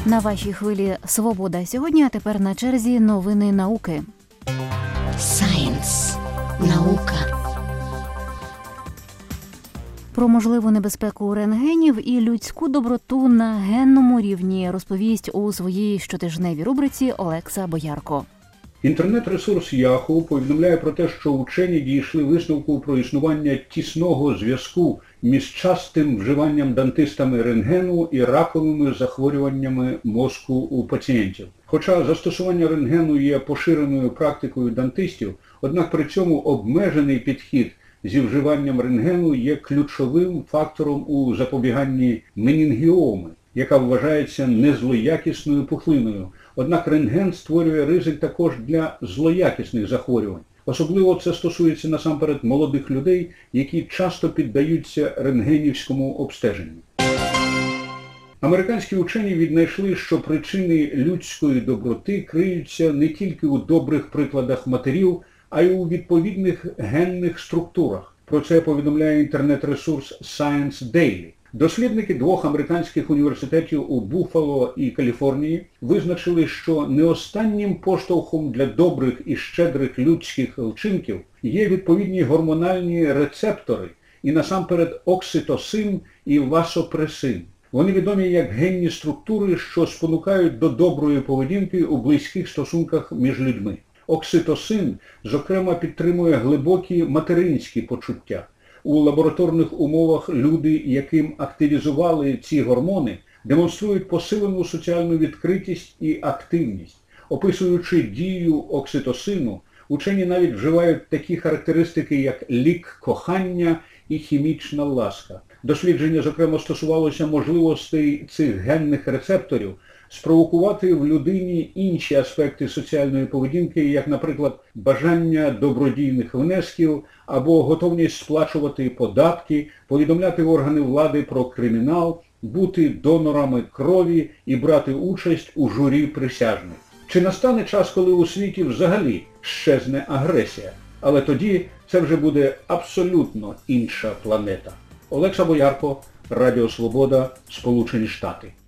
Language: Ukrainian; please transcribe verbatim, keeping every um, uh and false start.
На вашій хвилі «Свобода» сьогодні, а тепер на черзі новини науки. Science. Наука. Про можливу небезпеку рентгенів і людську доброту на генному рівні розповість у своїй щотижневій рубриці Олекса Боярко. Інтернет-ресурс Yahoo повідомляє про те, що учені дійшли висновку про існування тісного зв'язку між частим вживанням дантистами рентгену і раковими захворюваннями мозку у пацієнтів. Хоча застосування рентгену є поширеною практикою дантистів, однак при цьому обмежений підхід зі вживанням рентгену є ключовим фактором у запобіганні менінгіоми, яка вважається незлоякісною пухлиною. Однак рентген створює ризик також для злоякісних захворювань. Особливо це стосується насамперед молодих людей, які часто піддаються рентгенівському обстеженню. Американські учені віднайшли, що причини людської доброти криються не тільки у добрих прикладах матерів, а й у відповідних генних структурах. Про це повідомляє інтернет-ресурс Science Daily. Дослідники двох американських університетів у Буффало і Каліфорнії визначили, що не останнім поштовхом для добрих і щедрих людських вчинків є відповідні гормональні рецептори і насамперед окситоцин і васопресин. Вони відомі як генні структури, що спонукають до доброї поведінки у близьких стосунках між людьми. Окситоцин, зокрема, підтримує глибокі материнські почуття. У лабораторних умовах люди, яким активізували ці гормони, демонструють посилену соціальну відкритість і активність. Описуючи дію окситоцину, учені навіть вживають такі характеристики, як лік кохання і хімічна ласка. Дослідження, зокрема, стосувалося можливостей цих генних рецепторів спровокувати в людині інші аспекти соціальної поведінки, як, наприклад, бажання добродійних внесків або готовність сплачувати податки, повідомляти органи влади про кримінал, бути донорами крові і брати участь у журі присяжних. Чи настане час, коли у світі взагалі щезне агресія? Але тоді це вже буде абсолютно інша планета. Олекса Боярко, Радіо Свобода, Сполучені Штати.